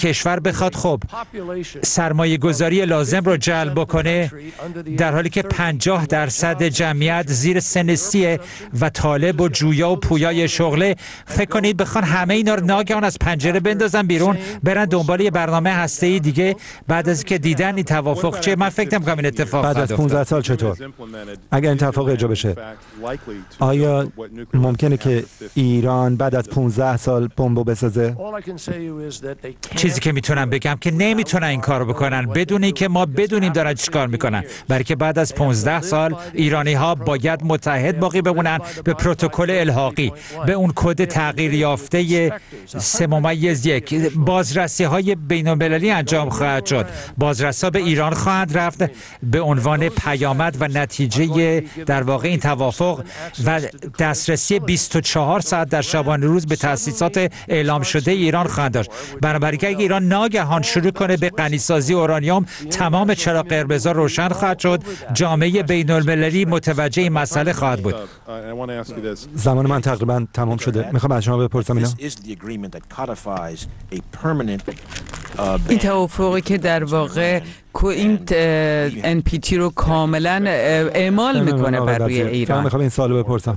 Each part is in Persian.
کشور بخواد خب سرمایه گذاری لازم رو جلب بکنه، در حالی که 50% جمعیت زیر سن 30 و طالب و جویا و پویای شغله، فکر کنید بخوان همه اینا رو ناگهان از پنجره بندازن بیرون برن دنبال یه برنامه هسته‌ای دیگه بعد از که دیدن این توافق چه؟ من فکر نمی‌کنم این اتفاق بعد از 15 سال چطور؟ اگر این توافق اجرا بشه، آیا ممکنه که ایران بعد از 15 سال بمب بسازه؟ چیزی که میتونم بگم که نمیتونن این کارو بکنن بدون اینکه ما بدونیم دارن چیکار میکنن، برای که بعد از 15 سال ایرانی ها باید متحد باقی بمونن به پروتکل الحاقی، به اون کد تغییر یافته 3+1. بازرسی های بین المللی انجام خواهد شد، بازرسا به ایران خواهند رفت به عنوان پیامد و نتیجه در واقع این توافق و دسترسی 24 ساعت در شبانه روز به تأسیسات اعلام شده ایران خواهند داشت. بنابراین اگه ایران ناگهان شروع کنه به غنیسازی اورانیوم، تمام چراغ قرمزها روشن خواهد شد، جامعه بین المللی متوجه این مسئله خواهد بود. زمان من تقریبا تمام شده. میخوام از شما بپرسم این توافقی که در واقع این NPT رو کاملا اعمال میکنه بر روی ایران. میخوام این سوالو بپرسم.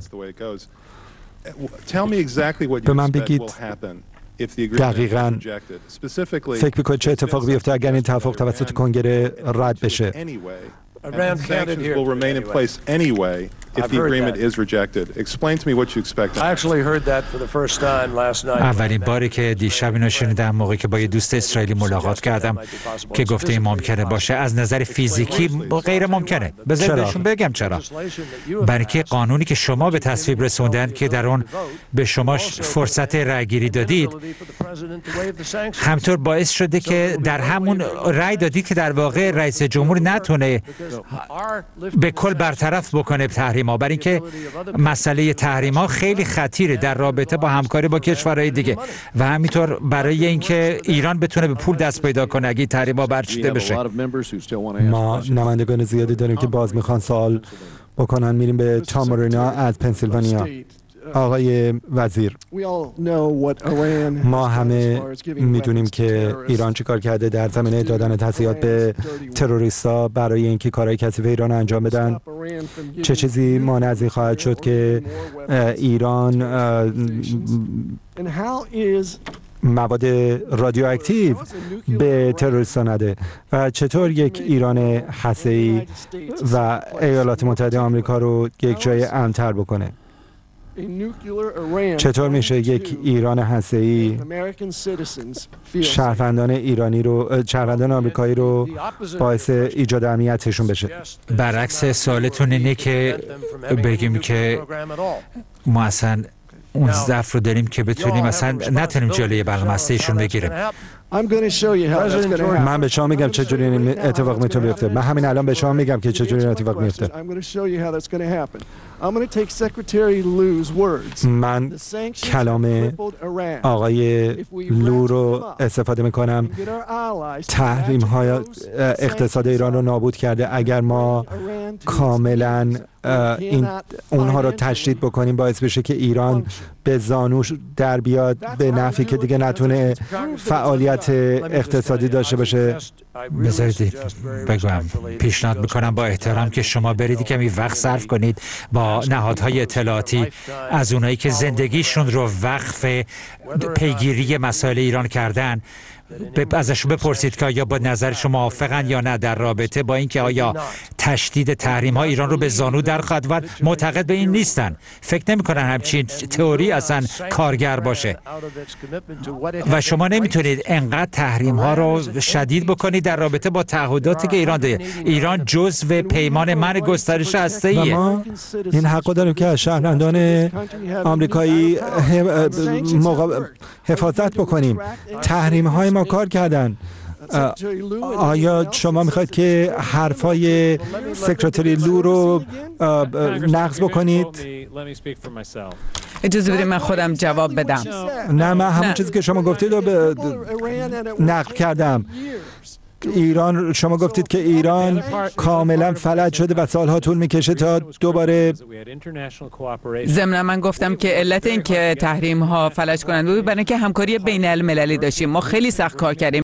به من بگید دقیقاً فکر میکنید چه اتفاقی بیفته اگر این توافق توسط کنگره رد بشه؟ And sanctions will remain in place anyway if the agreement is rejected. Explain to me what you expect. I actually heard that for the first time last night. اولین باری که دیشب اینو شنیدم موقعی که با یه دوست اسرائیلی ملاقات کردم که گفته این ممکنه باشه. از نظر فیزیکی غیر ممکنه. بذارید بهشون بگم چرا. برای که قانونی که شما به تصویب رسوندن که در اون به شما فرصت رأی‌گیری دادید، همطور باعث شده که در همون رأی دادید که در واقع رئیس جمهور نتونه به کل برطرف بکنه تحریم‌ها، برای اینکه مسئله تحریم‌ها خیلی خطیره در رابطه با همکاری با کشورهای دیگه و همینطور برای اینکه ایران بتونه به پول دست پیدا کنه اگه تحریم‌ها برچیده بشه. ما نمایندگان زیادی داریم که باز میخوان سوال بکنن. میریم به تام مورینا از پنسیلوانیا. آقای وزیر، ما همه میدونیم که ایران چیکار کرده در زمینه دادن تسلیحات به تروریستا برای اینکه کارهای کثیف ایران انجام بدن. چه چیزی مانع از این خواهد شد که ایران مواد رادیواکتیو به تروریستا نده و چطور یک ایران هسته‌ای و ایالات متحده آمریکا رو یک جای امن‌تر بکنه؟ چطور میشه یک ایران هسته‌ای شهروندان آمریکایی رو باعث ایجاد امنیتشون بشه؟ برعکس سوالتون اینه که بگیم که ما اصلا اون ضعف رو داریم که بتونیم اصلا نتونیم جلوی برنامه هسته‌ایشون بگیریم. من به شما میگم چجوری این اتفاق میتونه بیفته. من همین الان به شما میگم که چجوری این اتفاق میفته. من کلام آقای لو رو استفاده میکنم. تحریم های اقتصاد ایران رو نابود کرده. اگر ما کاملا اونها رو تشدید بکنیم باعث بشه که ایران به زانوش در بیاد به نفعی که دیگه نتونه فعالیت اقتصادی داشته باشه. بذارید بگم، پیشنهاد میکنم با احترام که شما برید کمی وقت صرف کنید با نهادهای اطلاعاتی، از اونایی که زندگیشون رو وقف پیگیری مسائل ایران کردن، ازشون بپرسید که آیا با نظر شما موافقن یا نه در رابطه با اینکه آیا تشدید تحریم ها ایران رو به زانو در خواهد آورد. معتقد به این نیستن، فکر نمی‌کنن همچین تئوری اصلا کارگر باشه و شما نمیتونید انقدر تحریم ها رو شدید بکنید در رابطه با تعهداتی که ایران داره. ایران جزو پیمان منع گسترش هسته‌ایه. ما این حقو داریم که از شهروندان آمریکایی حفاظت بکنیم. تحریم های ما کار کردن. آیا شما میخواید که حرفای سکرتری لو رو نقض بکنید؟ اجازه بدید من خودم جواب بدم. نه، من همون چیزی که شما گفتید رو نقل کردم ایران، شما گفتید که ایران کاملا فلج شده و سالها طول میکشه تا دوباره. ضمن من گفتم که علت این که تحریم ها فلج کننده بود برای اینکه همکاری بین المللی داشتیم. ما خیلی سخت کار کردیم.